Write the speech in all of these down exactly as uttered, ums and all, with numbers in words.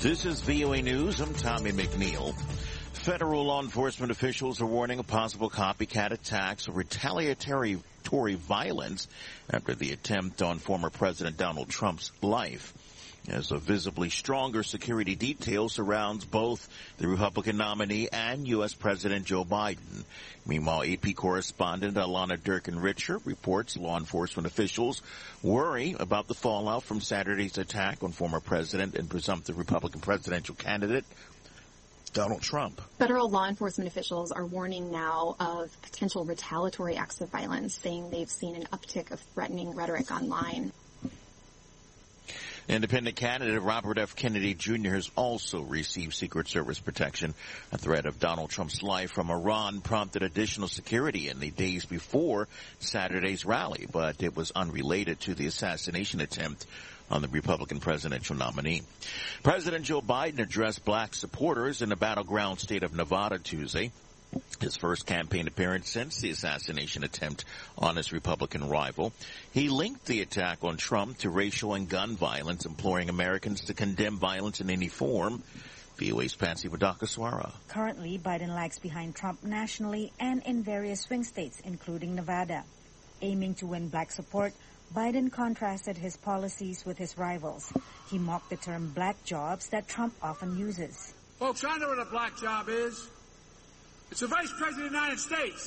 This is V O A News. I'm Tommy McNeil. Federal law enforcement officials are warning of possible copycat attacks or retaliatory violence after the attempt on former President Donald Trump's life, as a visibly stronger security detail surrounds both the Republican nominee and U S. President Joe Biden. Meanwhile, A P correspondent Alana Durkin-Richer reports law enforcement officials worry about the fallout from Saturday's attack on former President and presumptive Republican presidential candidate Donald Trump. Federal law enforcement officials are warning now of potential retaliatory acts of violence, saying they've seen an uptick of threatening rhetoric online. Independent candidate Robert F. Kennedy Junior has also received Secret Service protection. A threat of Donald Trump's life from Iran prompted additional security in the days before Saturday's rally, but it was unrelated to the assassination attempt on the Republican presidential nominee. President Joe Biden addressed black supporters in the battleground state of Nevada Tuesday, his first campaign appearance since the assassination attempt on his Republican rival. He linked the attack on Trump to racial and gun violence, imploring Americans to condemn violence in any form. V O A's Patsy Wadakaswara. Currently, Biden lags behind Trump nationally and in various swing states, including Nevada. Aiming to win black support, Biden contrasted his policies with his rivals. He mocked the term black jobs that Trump often uses. Folks, I know what a black job is. It's the Vice President of the United States.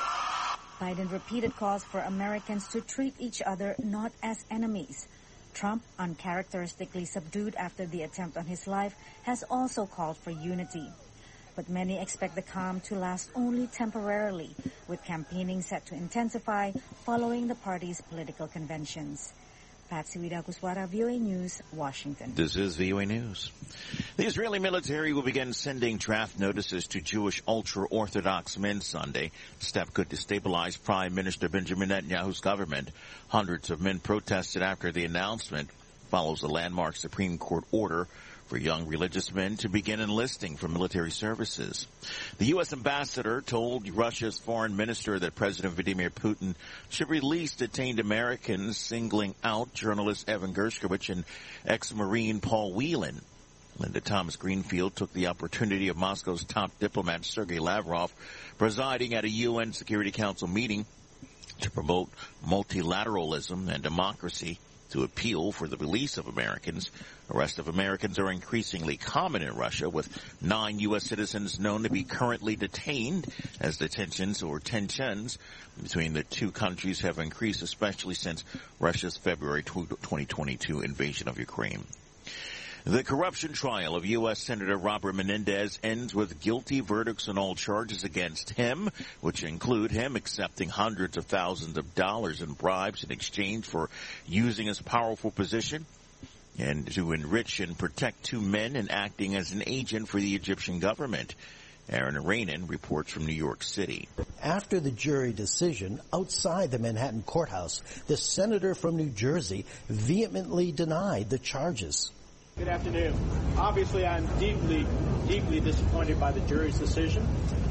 Biden repeated calls for Americans to treat each other not as enemies. Trump, uncharacteristically subdued after the attempt on his life, has also called for unity. But many expect the calm to last only temporarily, with campaigning set to intensify following the party's political conventions. Patsy Wadakaswara, V O A News, Washington. This is V O A News. The Israeli military will begin sending draft notices to Jewish ultra-Orthodox men Sunday. The step could destabilize Prime Minister Benjamin Netanyahu's government. Hundreds of men protested after the announcement. Follows a landmark Supreme Court order for young religious men to begin enlisting for military services. The U S ambassador told Russia's foreign minister that President Vladimir Putin should release detained Americans, singling out journalist Evan Gershkovich and ex-Marine Paul Whelan. Linda Thomas Greenfield took the opportunity of Moscow's top diplomat Sergei Lavrov presiding at a U N Security Council meeting to promote multilateralism and democracy to appeal for the release of Americans. Arrests of Americans are increasingly common in Russia, with nine U S citizens known to be currently detained, as the tensions or tensions between the two countries have increased, especially since Russia's February twenty twenty-two invasion of Ukraine. The corruption trial of U S Senator Robert Menendez ends with guilty verdicts on all charges against him, which include him accepting hundreds of thousands of dollars in bribes in exchange for using his powerful position and to enrich and protect two men and acting as an agent for the Egyptian government. Aaron Aranan reports from New York City. After the jury decision outside the Manhattan courthouse, the senator from New Jersey vehemently denied the charges. Good afternoon. Obviously, I'm deeply, deeply disappointed by the jury's decision.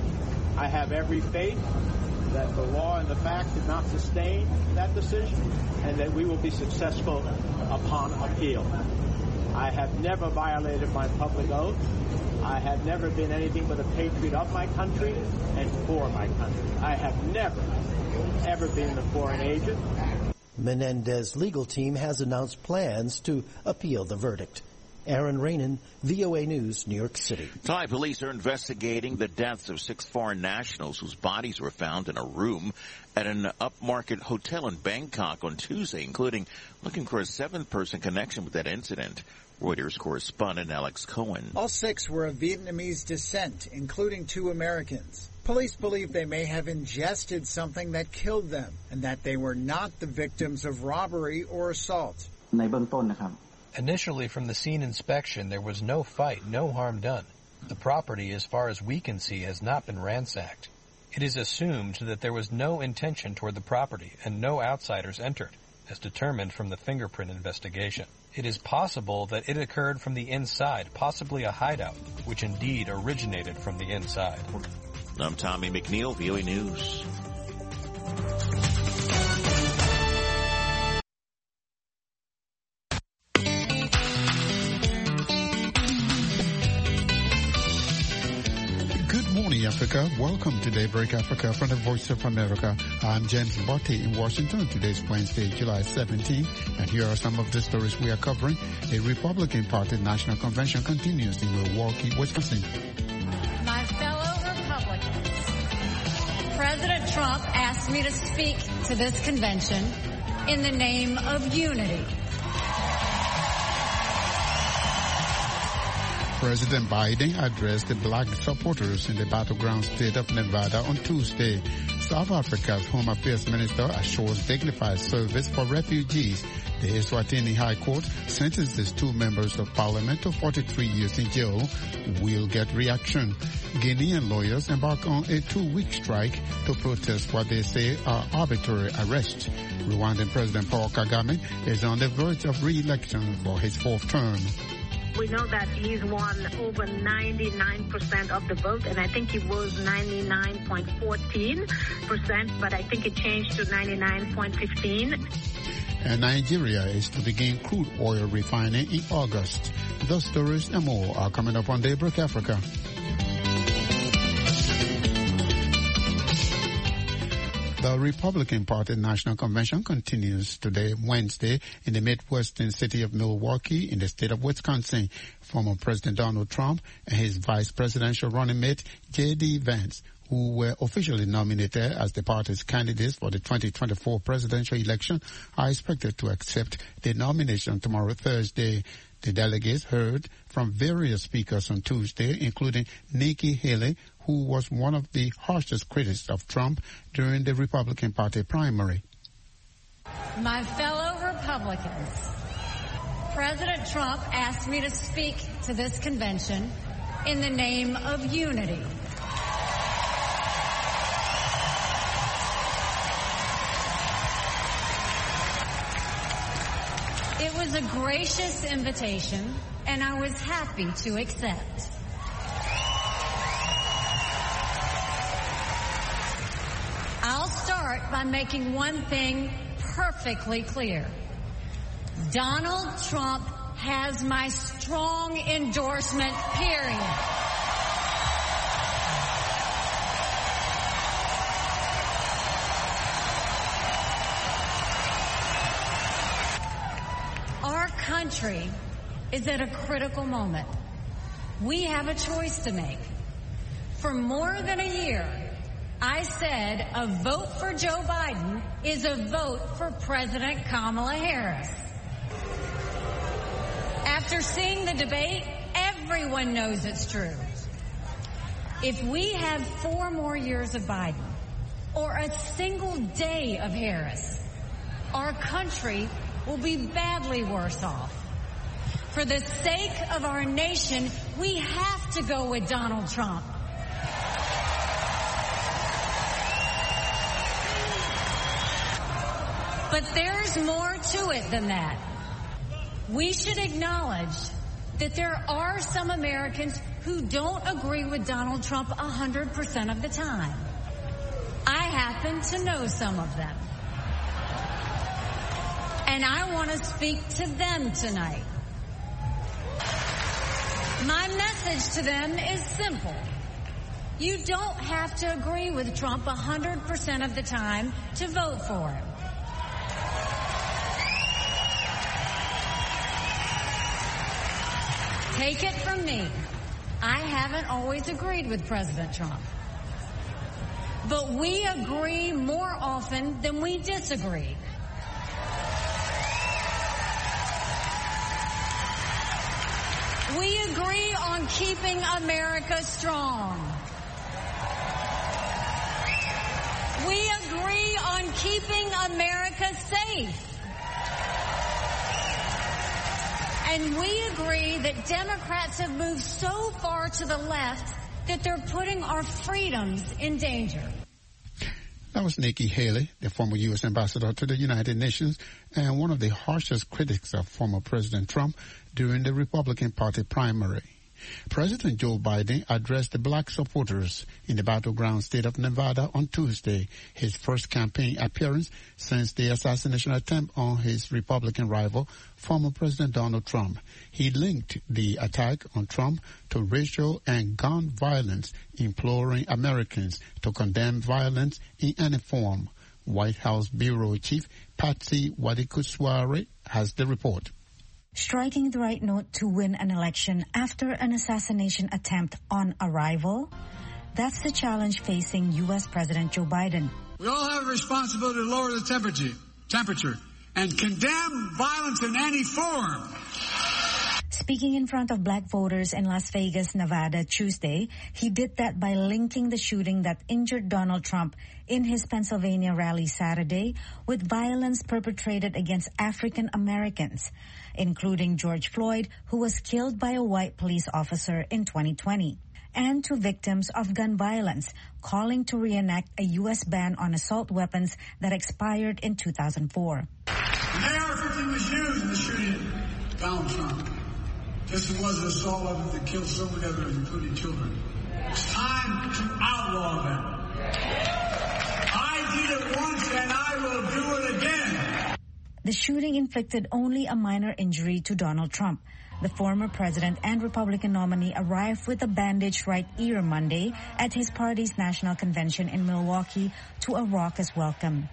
I have every faith that the law and the facts did not sustain that decision and that we will be successful upon appeal. I have never violated my public oath. I have never been anything but a patriot of my country and for my country. I have never, ever been a foreign agent. Menendez's legal team has announced plans to appeal the verdict. Aaron Rainin, V O A News, New York City. Thai police are investigating the deaths of six foreign nationals whose bodies were found in a room at an upmarket hotel in Bangkok on Tuesday, including looking for a seven-person connection with that incident. Reuters correspondent Alex Cohen. All six were of Vietnamese descent, including two Americans. Police believe they may have ingested something that killed them and that they were not the victims of robbery or assault. Initially, from the scene inspection, there was no fight, no harm done. The property, as far as we can see, has not been ransacked. It is assumed that there was no intention toward the property and no outsiders entered, as determined from the fingerprint investigation. It is possible that it occurred from the inside, possibly a hideout, which indeed originated from the inside. I'm Tommy McNeil, V O A News. Africa. Welcome to Daybreak Africa from the Voice of America. I'm James Botti in Washington. Today's Wednesday, July seventeenth, and here are some of the stories we are covering. A Republican Party National Convention continues in Milwaukee, Wisconsin. My fellow Republicans, President Trump asked me to speak to this convention in the name of unity. President Biden addressed the black supporters in the battleground state of Nevada on Tuesday. South Africa's Home Affairs Minister assures dignified service for refugees. The Eswatini High Court sentences two members of parliament to forty-three years in jail. Will get reaction. Guinean lawyers embark on a two-week strike to protest what they say are arbitrary arrests. Rwandan President Paul Kagame is on the verge of re-election for his fourth term. We know that he's won over ninety-nine percent of the vote, and I think he was ninety-nine point one four percent, but I think it changed to ninety-nine point one five. And Nigeria is to begin crude oil refining in August. Those stories and more are coming up on Daybreak Africa. The Republican Party National Convention continues today, Wednesday, in the Midwestern city of Milwaukee in the state of Wisconsin. Former President Donald Trump and his vice presidential running mate, J D Vance, who were officially nominated as the party's candidates for the twenty twenty-four presidential election, are expected to accept the nomination tomorrow, Thursday. The delegates heard from various speakers on Tuesday, including Nikki Haley, who was one of the harshest critics of Trump during the Republican Party primary. My fellow Republicans, President Trump asked me to speak to this convention in the name of unity. It was a gracious invitation, and I was happy to accept. I'll start by making one thing perfectly clear. Donald Trump has my strong endorsement, period. Our country is at a critical moment. We have a choice to make. For more than a year, I said a vote for Joe Biden is a vote for President Kamala Harris. After seeing the debate, everyone knows it's true. If we have four more years of Biden or a single day of Harris, our country will be badly worse off. For the sake of our nation, we have to go with Donald Trump. But there's more to it than that. We should acknowledge that there are some Americans who don't agree with Donald Trump one hundred percent of the time. I happen to know some of them. And I want to speak to them tonight. My message to them is simple. You don't have to agree with Trump one hundred percent of the time to vote for him. Take it from me, I haven't always agreed with President Trump. But we agree more often than we disagree. We agree on keeping America strong. We agree on keeping America safe. And we agree that Democrats have moved so far to the left that they're putting our freedoms in danger. That was Nikki Haley, the former U S ambassador to the United Nations and one of the harshest critics of former President Trump during the Republican Party primary. President Joe Biden addressed the black supporters in the battleground state of Nevada on Tuesday, his first campaign appearance since the assassination attempt on his Republican rival, former President Donald Trump. He linked the attack on Trump to racial and gun violence, imploring Americans to condemn violence in any form. White House Bureau Chief Patsy Widakuswara has the report. Striking the right note to win an election after an assassination attempt on a rival? That's the challenge facing U S President Joe Biden. We all have a responsibility to lower the temperature, temperature and condemn violence in any form. Speaking in front of black voters in Las Vegas, Nevada, Tuesday, he did that by linking the shooting that injured Donald Trump in his Pennsylvania rally Saturday with violence perpetrated against African Americans, including George Floyd, who was killed by a white police officer in twenty twenty, and to victims of gun violence, calling to reenact a U S ban on assault weapons that expired in two thousand four. The A R fifteen was used in the shooting of Donald Trump. This was an assault weapon that killed so many others, including children. It's time to outlaw them. I did it once and I will do it again. The shooting inflicted only a minor injury to Donald Trump. The former president and Republican nominee arrived with a bandaged right ear Monday at his party's national convention in Milwaukee to a raucous welcome.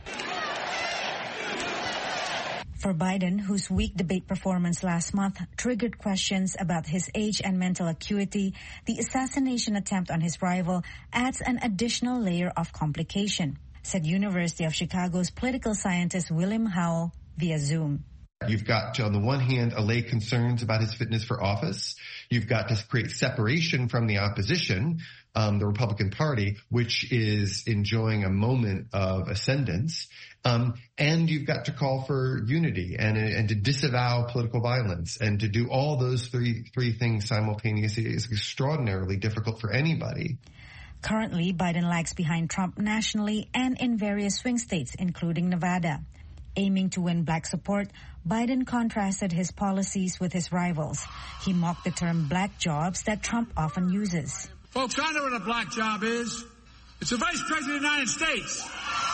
For Biden, whose weak debate performance last month triggered questions about his age and mental acuity, the assassination attempt on his rival adds an additional layer of complication, said University of Chicago's political scientist William Howell via Zoom. You've got to, on the one hand, allay concerns about his fitness for office. You've got to create separation from the opposition, um, the Republican Party, which is enjoying a moment of ascendance. Um, and you've got to call for unity and, and to disavow political violence, and to do all those three, three things simultaneously is extraordinarily difficult for anybody. Currently, Biden lags behind Trump nationally and in various swing states, including Nevada. Aiming to win black support, Biden contrasted his policies with his rivals. He mocked the term black jobs that Trump often uses. Folks, I know what a black job is. It's the Vice President of the United States.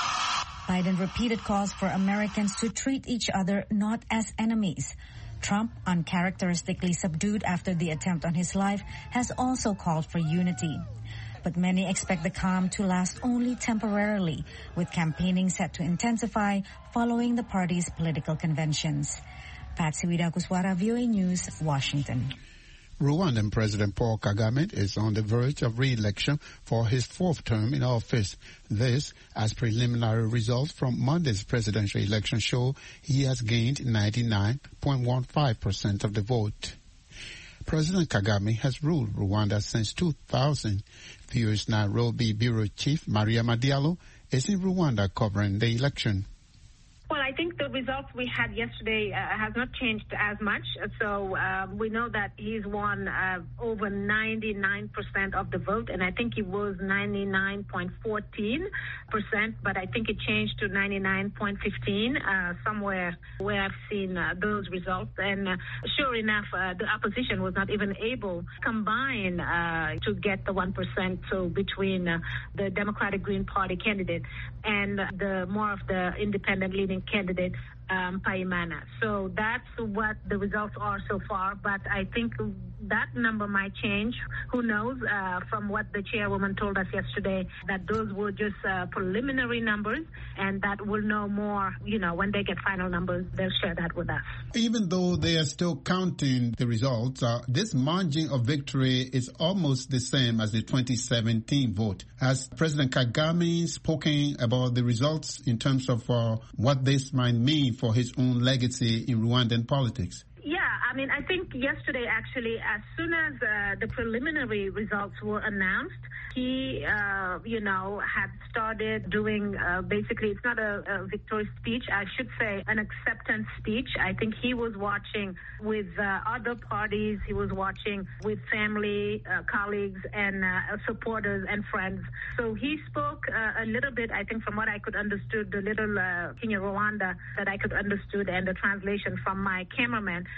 Biden repeated calls for Americans to treat each other not as enemies. Trump, uncharacteristically subdued after the attempt on his life, has also called for unity. But many expect the calm to last only temporarily, with campaigning set to intensify following the party's political conventions. Patsy Widakuswara, V O A News, Washington. Rwandan President Paul Kagame is on the verge of re-election for his fourth term in office. This, as preliminary results from Monday's presidential election show, he has gained ninety-nine point one five percent of the vote. President Kagame has ruled Rwanda since two thousand. V O A's Nairobi Bureau Chief Maria Madiallo is in Rwanda covering the election. Well, I think the results we had yesterday uh, has not changed as much. So uh, we know that he's won uh, over ninety-nine percent of the vote, and I think he was ninety-nine point one four percent, but I think it changed to ninety-nine point one five uh, somewhere where I've seen uh, those results. And uh, sure enough, uh, the opposition was not even able to combine uh, to get the one percent, so between uh, the Democratic Green Party candidate and the more of the independent leading candidate, um, Paimana. So that's what the results are so far, but I think that number might change. Who knows? Uh, from what the chairwoman told us yesterday, that those were just uh, preliminary numbers, and that we'll know more, you know, when they get final numbers, they'll share that with us. Even though they are still counting the results, uh, this margin of victory is almost the same as the twenty seventeen vote. Has President Kagame spoken about the results in terms of uh, what this might mean for his own legacy in Rwandan politics? Yeah, I mean, I think yesterday, actually, as soon as uh, the preliminary results were announced, he, uh, you know, had started doing, uh, basically, it's not a, a victory speech, I should say an acceptance speech. I think he was watching with uh, other parties, he was watching with family, uh, colleagues, and uh, supporters and friends. So he spoke uh, a little bit, I think, from what I could understood, the little uh, Kenya Rwanda that I could understood, and the translation from my cameraman. But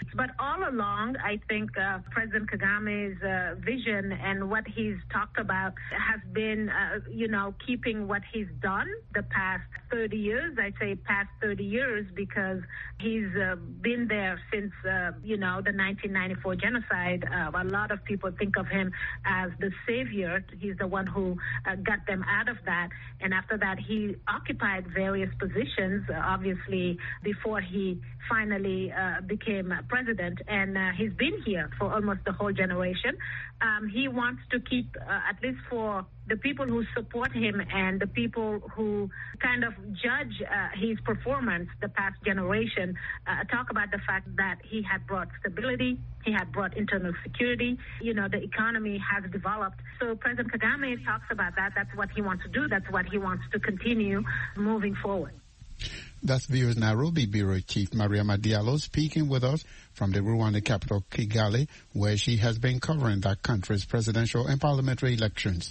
all along, I think uh, President Kagame's uh, vision and what he's talked about has been, uh, you know, keeping what he's done the past thirty years. I'd say past thirty years because he's uh, been there since, uh, you know, the nineteen ninety-four genocide. Uh, a lot of people think of him as the savior. He's the one who uh, got them out of that. And after that, he occupied various positions, uh, obviously, before he finally uh, became president. And uh, he's been here for almost the whole generation. Um, he wants to keep, uh, at least for the people who support him and the people who kind of judge uh, his performance the past generation, uh, talk about the fact that he had brought stability, he had brought internal security, you know, the economy has developed. So President Kagame talks about that. That's what he wants to do. That's what he wants to continue moving forward. That's V O's Nairobi Bureau Chief Mariama Diallo speaking with us from the Rwanda capital, Kigali, where she has been covering that country's presidential and parliamentary elections.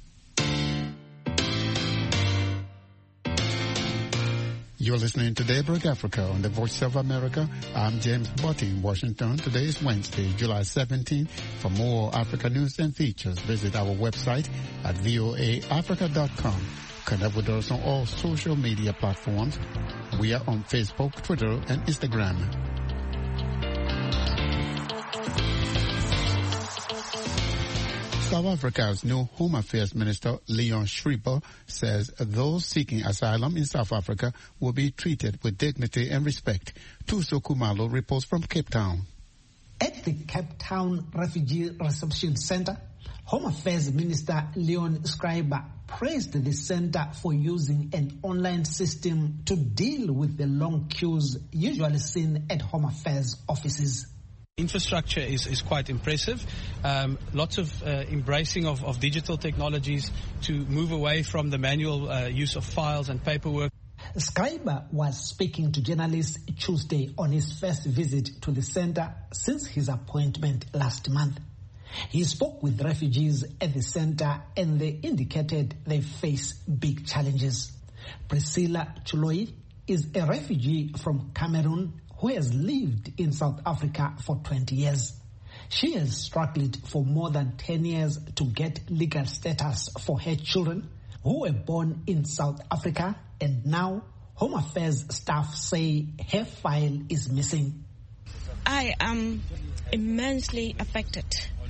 You're listening to Daybreak Africa on the Voice of America. I'm James Botti in Washington. Today is Wednesday, July seventeenth. For more Africa news and features, visit our website at voa africa dot com. Connect with us on all social media platforms. We are on Facebook, Twitter, and Instagram. South Africa's new Home Affairs Minister, Leon Schreiber, says those seeking asylum in South Africa will be treated with dignity and respect. Tuso Kumalo reports from Cape Town. At the Cape Town Refugee Reception Center, Home Affairs Minister Leon Schreiber praised the center for using an online system to deal with the long queues usually seen at Home Affairs offices. Infrastructure is, is quite impressive. Um, lots of uh, embracing of, of digital technologies to move away from the manual uh, use of files and paperwork. Schreiber was speaking to journalists Tuesday on his first visit to the center since his appointment last month. He spoke with refugees at the center and they indicated they face big challenges. Priscilla Chuloi is a refugee from Cameroon who has lived in South Africa for twenty years. She has struggled for more than ten years to get legal status for her children who were born in South Africa, and now Home Affairs staff say her file is missing. I am immensely affected.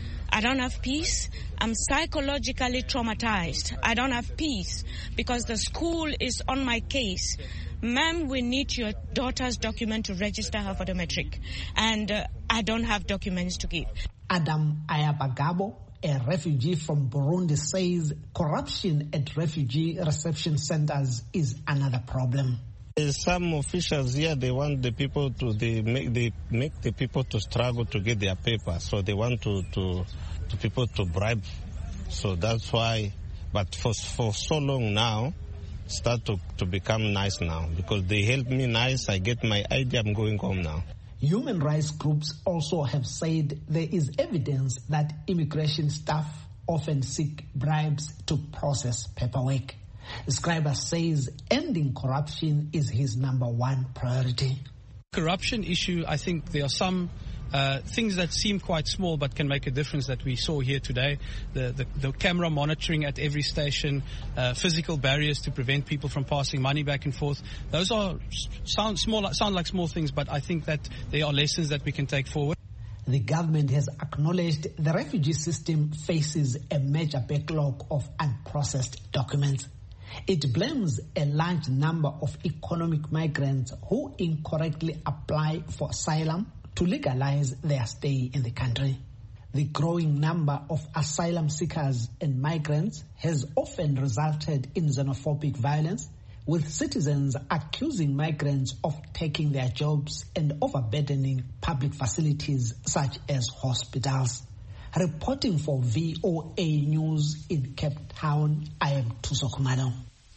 I don't have peace. I'm psychologically traumatized. I don't have peace because the school is on my case. Ma'am, we need your daughter's document to register her for the matric. And uh, I don't have documents to give. Adam Ayabagabo, a refugee from Burundi, says corruption at refugee reception centers is another problem. Some officials here, they want the people to they make they make the people to struggle to get their papers. So they want to to, to people to bribe. So that's why. But for for so long now, start to, to become nice now because they help me nice. I get my I D. I'm going home now. Human rights groups also have said there is evidence that immigration staff often seek bribes to process paperwork. Schreiber says ending corruption is his number one priority. Corruption issue, I think there are some uh, things that seem quite small but can make a difference that we saw here today. The, the, the camera monitoring at every station, uh, physical barriers to prevent people from passing money back and forth. Those are sound small, sound like small things, but I think that there are lessons that we can take forward. The government has acknowledged the refugee system faces a major backlog of unprocessed documents. It blames a large number of economic migrants who incorrectly apply for asylum to legalize their stay in the country. The growing number of asylum seekers and migrants has often resulted in xenophobic violence, with citizens accusing migrants of taking their jobs and overburdening public facilities such as hospitals. Reporting for V O A News in Cape Town, I am Tuso Kumalo.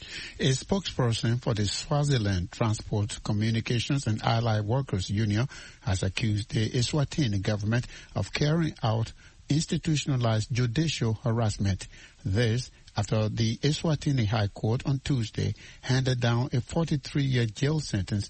A spokesperson for the Swaziland Transport, Communications and Allied Workers Union has accused the Eswatini government of carrying out institutionalized judicial harassment. This after the Eswatini High Court on Tuesday handed down a forty-three year jail sentence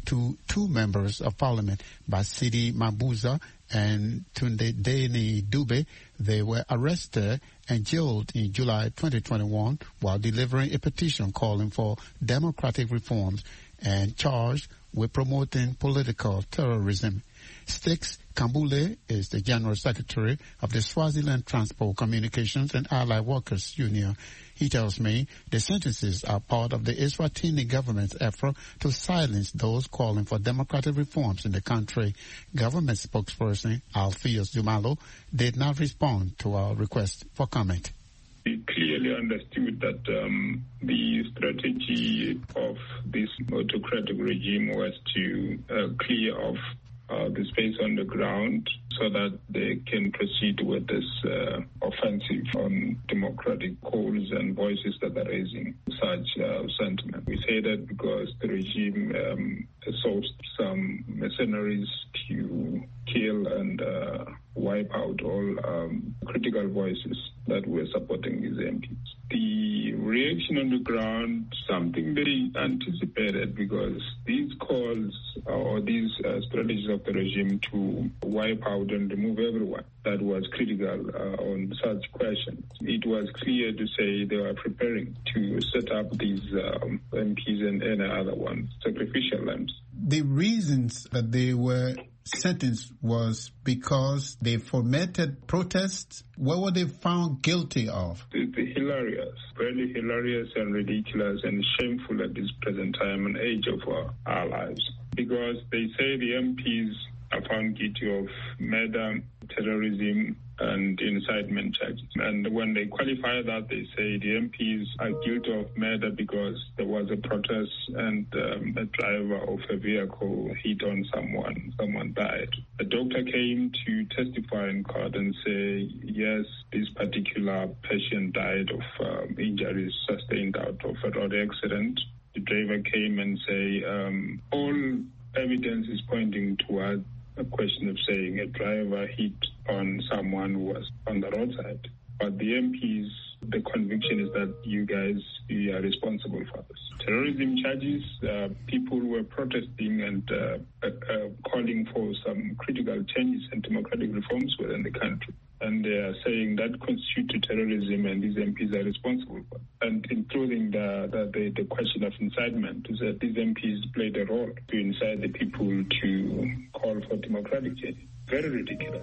to two members of parliament, Basidi Mabuza and Tunde Deni Dube. They were arrested and jailed in July twenty twenty-one while delivering a petition calling for democratic reforms and charged with promoting political terrorism. Sticks Kambule is the General Secretary of the Swaziland Transport, Communications and Allied Workers Union. He tells me the sentences are part of the Eswatini government's effort to silence those calling for democratic reforms in the country. Government spokesperson Alpheus Jumalo did not respond to our request for comment. We clearly understood that um, the strategy of this autocratic regime was to uh, clear off uh, the space on the ground so that they can proceed with this uh, offensive on democratic calls and voices that are raising such uh, sentiment. We say that because the regime um, sourced some mercenaries to kill and uh, wipe out all um, critical voices that were supporting these M Ps. The reaction on the ground, something they anticipated, because these calls or these uh, strategies of the regime to wipe out and remove everyone that was critical uh, on such questions. It was clear to say they were preparing to set up these um, M Ps and any other ones, sacrificial lambs. The reasons that they were sentenced was because they fomented protests. What were they found guilty of? It's hilarious, very hilarious and ridiculous and shameful at this present time and age of our, our lives. Because they say the M Ps are found guilty of murder, terrorism, and incitement charges. And when they qualify that, they say the M Ps are guilty of murder because there was a protest and um, a driver of a vehicle hit on someone. Someone died. A doctor came to testify in court and say, yes, this particular patient died of um, injuries sustained out of a road accident. The driver came and say, um, all evidence is pointing toward a question of saying a driver hit on someone who was on the roadside. But the M Ps, the conviction is that you guys, you are responsible for this. Terrorism charges, uh, people were protesting and uh, uh, calling for some critical changes and democratic reforms within the country. And they are saying that constitutes terrorism and these M Ps are responsible for it. And including the, the, the, the question of incitement, is that these M Ps played a role to incite the people to call for democratic change. Very ridiculous.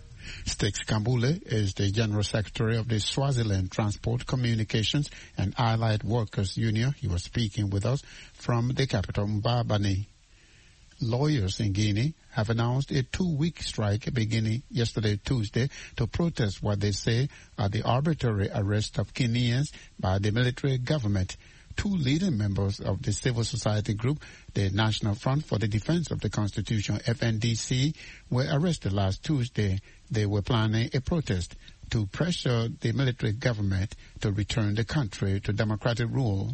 Sticks Kambule is the General Secretary of the Swaziland Transport, Communications and Allied Workers Union. He was speaking with us from the capital, Mbabane. Lawyers in Guinea have announced a two-week strike beginning yesterday, Tuesday, to protest what they say are the arbitrary arrest of Guineans by the military government. Two leading members of the civil society group, the National Front for the Defense of the Constitution, F N D C, were arrested last Tuesday. They were planning a protest to pressure the military government to return the country to democratic rule.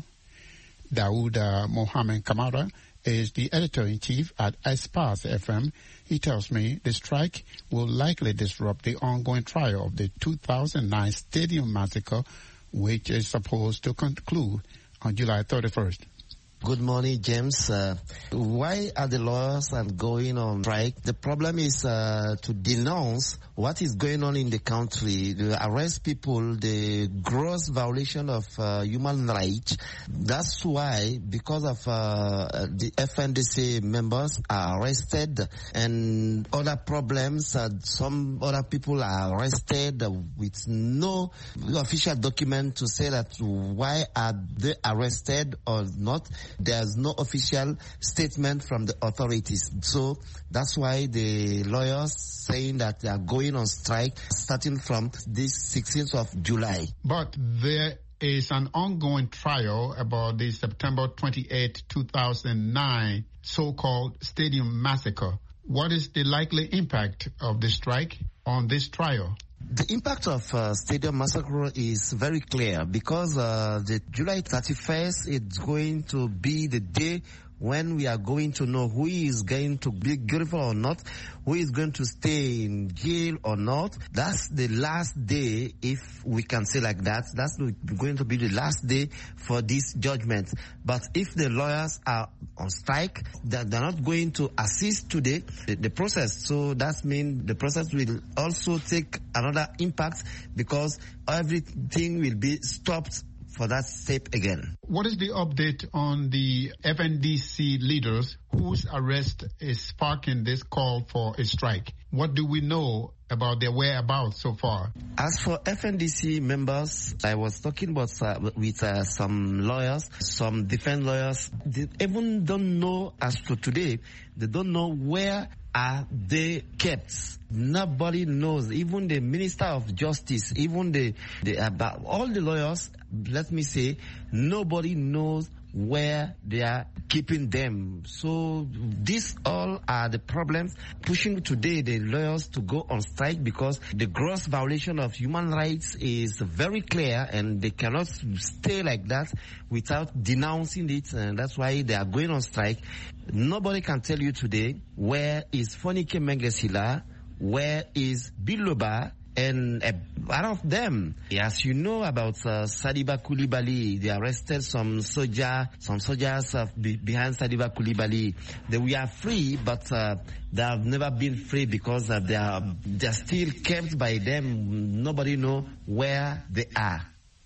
Dauda Mohamed Kamara is the editor-in-chief at Espas F M. He tells me the strike will likely disrupt the ongoing trial of the two thousand nine Stadium Massacre, which is supposed to conclude on July thirty-first. Good morning, James. Uh, why are the lawyers going on strike? The problem is uh, to denounce what is going on in the country, to arrest people, the gross violation of uh, human rights. That's why, because of uh, the F N D C members are arrested and other problems, uh, some other people are arrested with no official document to say that why are they arrested or not. There's no official statement from the authorities. So that's why the lawyers saying that they are going on strike starting from this sixteenth of July. But there is an ongoing trial about the September twenty-eighth, two thousand nine so-called Stadium Massacre. What is the likely impact of the strike on this trial? The impact of uh, Stadium Massacre is very clear because uh, the July thirty-first is going to be the day when we are going to know who is going to be guilty or not, who is going to stay in jail or not. That's the last day, if we can say like that. That's going to be the last day for this judgment. But if the lawyers are on strike, they're not going to assist today the, the process. So that means the process will also take another impact because everything will be stopped for that step again. What is the update on the F N D C leaders whose arrest is sparking this call for a strike? What do we know about their whereabouts so far? As for F N D C members, I was talking about uh, with uh, some lawyers, some defense lawyers. They even don't know, as to today, they don't know where are they kept. Nobody knows. Even the Minister of Justice, even the, the about all the lawyers, let me say, nobody knows where they are keeping them. So these all are the problems pushing today the lawyers to go on strike, because the gross violation of human rights is very clear and they cannot stay like that without denouncing it, and that's why they are going on strike. Nobody can tell you today where is Fonike Mengesila, where is Biloba, and uh, out of them, as you know about uh, Sadiba Coulibaly, they arrested some soldier, some soldiers uh, be, behind Sadiba Coulibaly. They were free, but uh, they have never been free because uh, they are they are still kept by them. Nobody know where they are.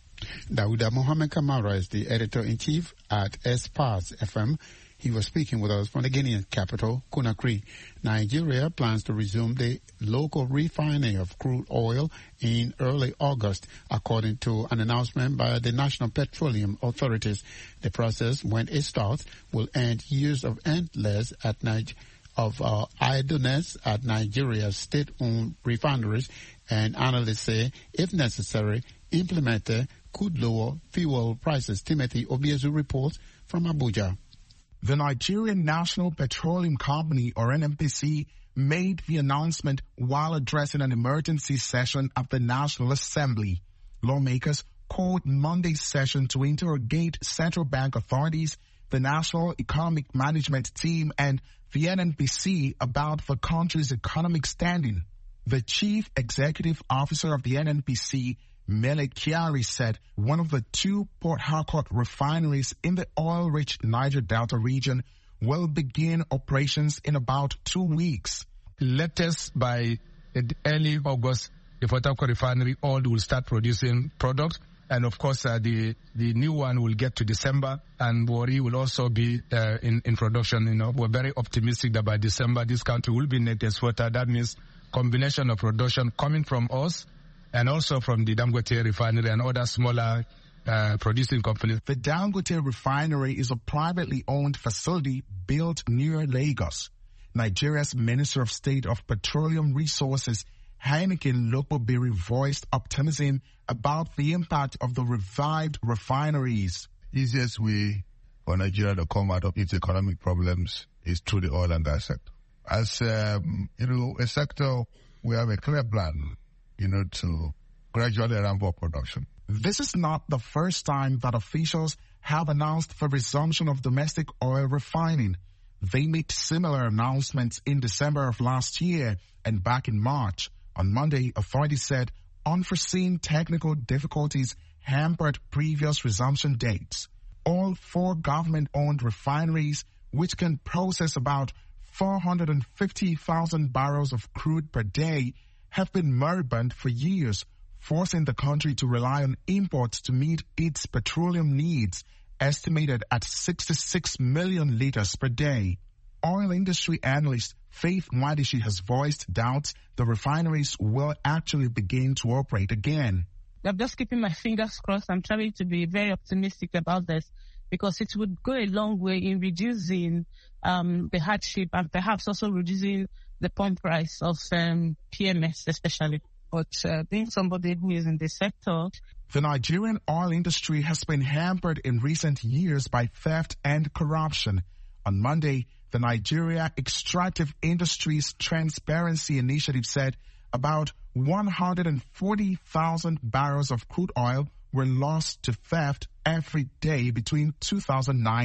Dauda Mohamed Kamara is the editor-in-chief at Espas F M. He was speaking with us from the Guinean capital, Conakry. Nigeria plans to resume the local refining of crude oil in early August, according to an announcement by the National Petroleum Authorities. The process, when it starts, will end years of endless at night of uh, idleness at Nigeria's state-owned refineries, and analysts say, if necessary, implemented could lower fuel prices. Timothy Obiezu reports from Abuja. The Nigerian National Petroleum Company, or N N P C, made the announcement while addressing an emergency session at the National Assembly. Lawmakers called Monday's session to interrogate central bank authorities, the National Economic Management Team, and the N N P C about the country's economic standing. The chief executive officer of the N N P C, Mele Kyari, said one of the two Port Harcourt refineries in the oil-rich Niger Delta region will begin operations in about two weeks. Latest by early August, the Port Harcourt refinery oil will start producing product, and of course uh, the the new one will get to December, and Wari will also be uh, in in production. You know, we're very optimistic that by December this country will be net exporter. That means combination of production coming from us and also from the Dangote refinery and other smaller uh, producing companies. The Dangote refinery is a privately owned facility built near Lagos. Nigeria's Minister of State of Petroleum Resources, Heineken Lokobiri, voiced optimism about the impact of the revived refineries. Easiest way for Nigeria to come out of its economic problems is through the oil and gas sector. As um, you know, a sector, we have a clear plan, you know, to gradually ramp up production. This is not the first time that officials have announced the resumption of domestic oil refining. They made similar announcements in December of last year and back in March. On Monday, authorities said unforeseen technical difficulties hampered previous resumption dates. All four government-owned refineries, which can process about four hundred fifty thousand barrels of crude per day, have been moribund for years, forcing the country to rely on imports to meet its petroleum needs, estimated at sixty-six million liters per day. Oil industry analyst Faith Mwadishi has voiced doubts the refineries will actually begin to operate again. I'm just keeping my fingers crossed. I'm trying to be very optimistic about this because it would go a long way in reducing um, the hardship and perhaps also reducing the pump price of um, P M S especially. But uh, being somebody who is in the sector. The Nigerian oil industry has been hampered in recent years by theft and corruption. On Monday, the Nigeria Extractive Industries Transparency Initiative said about one hundred forty thousand barrels of crude oil were lost to theft every day between two thousand nine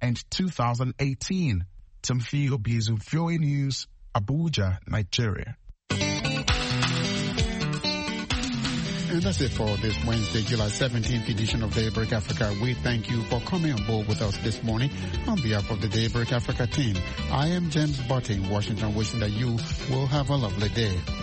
and two thousand eighteen. Timothy Obizu, V O A News, Abuja, Nigeria. And that's it for this Wednesday, July seventeenth edition of Daybreak Africa. We thank you for coming on board with us this morning. On behalf of the Daybreak Africa team, I am James Botte in Washington, wishing that you will have a lovely day.